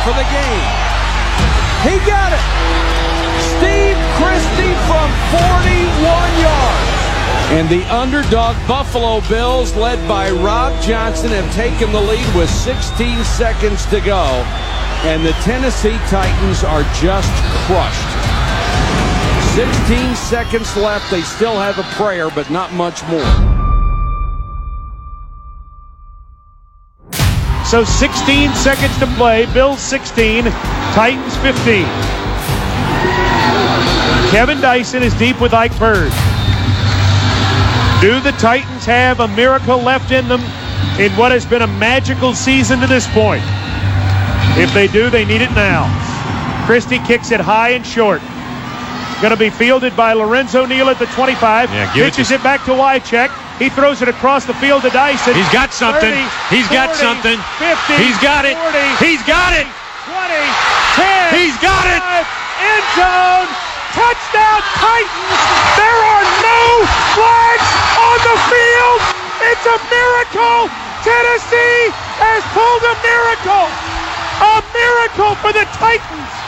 for the game. He got it. Steve Christie from 41 yards. And the underdog Buffalo Bills, led by Rob Johnson, have taken the lead with 16 seconds to go. And the Tennessee Titans are just crushed. 16 seconds left. They still have a prayer, but not much more. So 16 seconds to play. Bills 16, Titans 15. Kevin Dyson is deep with Ike Bird. Do the Titans have a miracle left in them in what has been a magical season to this point? If they do, they need it now. Christie kicks it high and short. Going to be fielded by Lorenzo Neal at the 25. Pitches it back to Wycheck. He throws it across the field to Dyson. He's got something. 30, He's 40, got something. 50, He's got it. 40, He's got it. 20, 10. He's got it. End zone. Touchdown Titans. There are no flags on the field. It's a miracle. Tennessee has pulled a miracle. A miracle for the Titans.